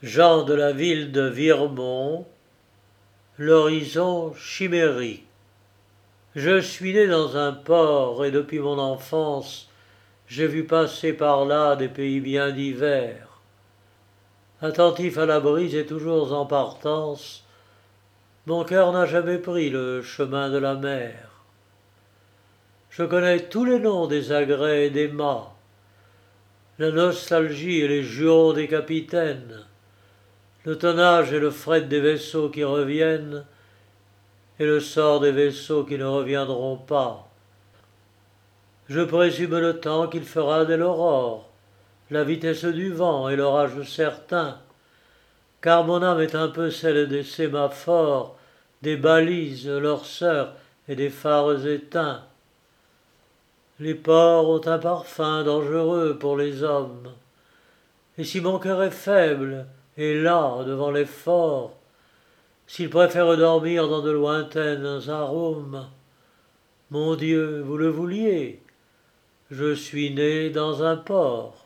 Jean de la ville de Virmont, l'horizon chimérique. Je suis né dans un port et depuis mon enfance, j'ai vu passer par là des pays bien divers. Attentif à la brise et toujours en partance, mon cœur n'a jamais pris le chemin de la mer. Je connais tous les noms des agrès et des mâts, la nostalgie et les jurons des capitaines, le tonnage et le fret des vaisseaux qui reviennent, et le sort des vaisseaux qui ne reviendront pas. Je présume le temps qu'il fera dès l'aurore, la vitesse du vent et l'orage certain, car mon âme est un peu celle des sémaphores, des balises, leurs sœurs et des phares éteints. Les ports ont un parfum dangereux pour les hommes, et si mon cœur est faible et las devant l'effort, s'il préfère dormir dans de lointaines arômes, mon Dieu, vous le vouliez, je suis né dans un port.